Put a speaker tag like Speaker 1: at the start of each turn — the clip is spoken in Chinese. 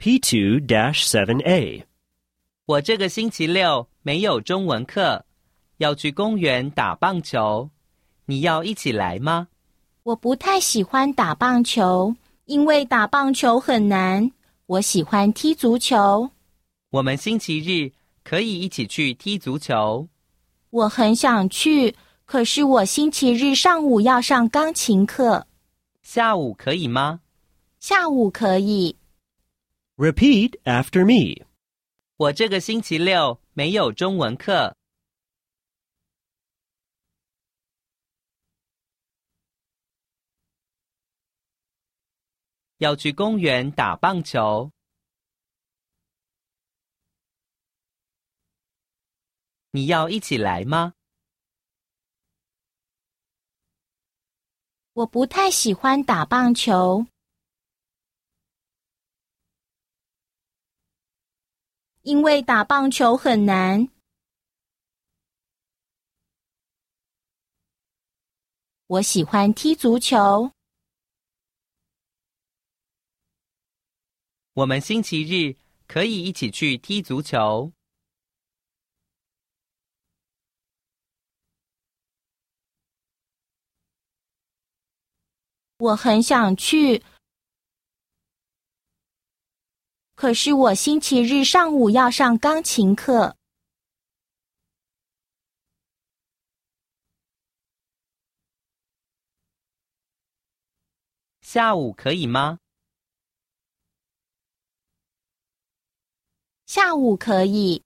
Speaker 1: P2-7A.
Speaker 2: 我这个星期六没有中文课，要去公园打棒球，你要一起来吗？
Speaker 3: 我不太喜欢打棒球，因为打棒球很难。我喜欢踢足球。
Speaker 2: 我们星期日可以一起去踢足球。
Speaker 3: 我很想去，可是我星期日上午要上钢琴课。
Speaker 2: 下午可以吗？
Speaker 3: 下午可以。
Speaker 1: Repeat after me.
Speaker 2: 我这个星期六没有中文课。要去公园打棒球。你要一起来吗？
Speaker 3: 我不太喜欢打棒球，因为打棒球很难。我喜欢踢足球。
Speaker 2: 我们星期日可以一起去踢足球。
Speaker 3: 我很想去，可是我星期日上午要上钢琴课。
Speaker 2: 下午可以吗？
Speaker 3: 下午可以。